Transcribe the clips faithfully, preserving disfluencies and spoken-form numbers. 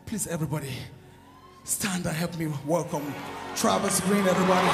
Please, everybody, stand and help me welcome Travis Green, everybody.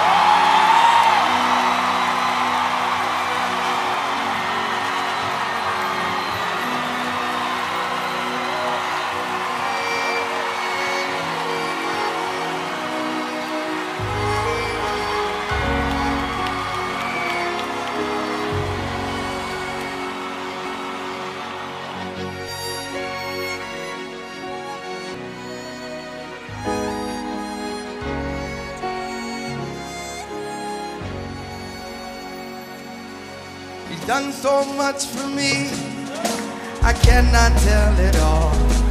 He's done so much for me, I cannot tell it all.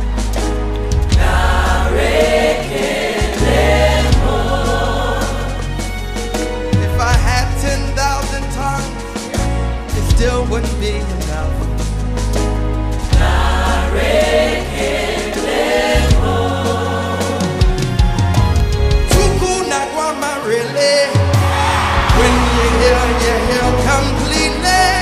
If I had ten thousand tongues, it still wouldn't be enough. Tuku Nagwama really, when you hear, you hear completely.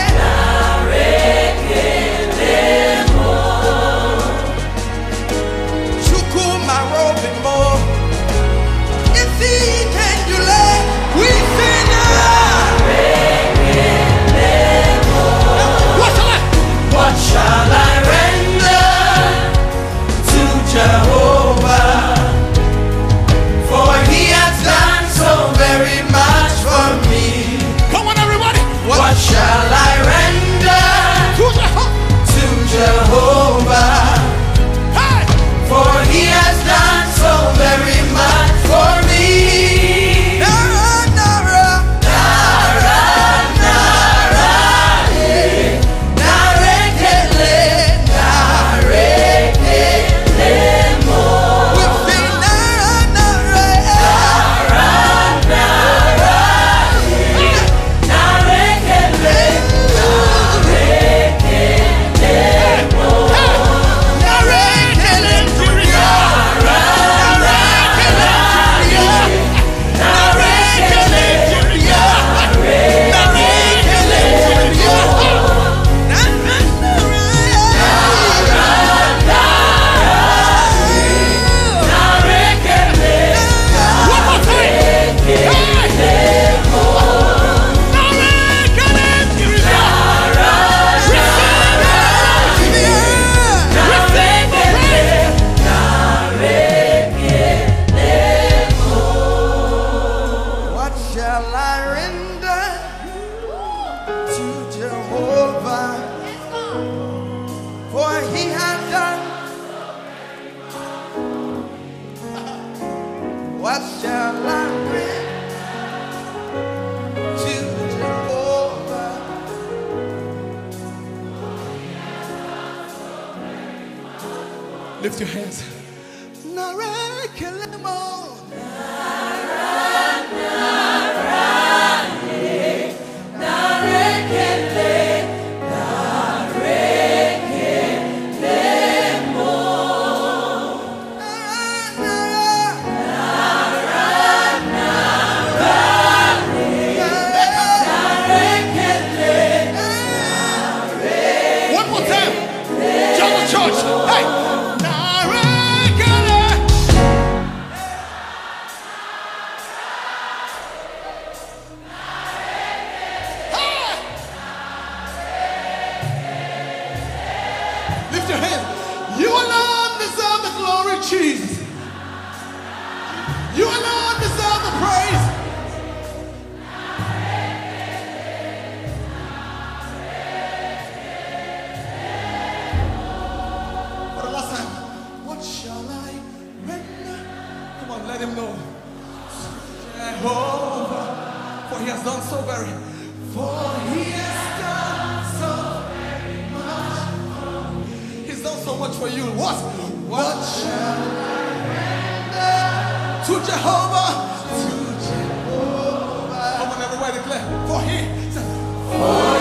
What shall I bring to Jehovah? Lift your hands. Lift your hands. You alone deserve the glory, Jesus. You alone deserve the praise. For the last time, what shall I render? Come on, let him know. Jehovah, for he has done so very, for he has done so very much. He's done so much for you. What? What shall I render to Jehovah? To Jehovah. Come on, everybody declare. For he. For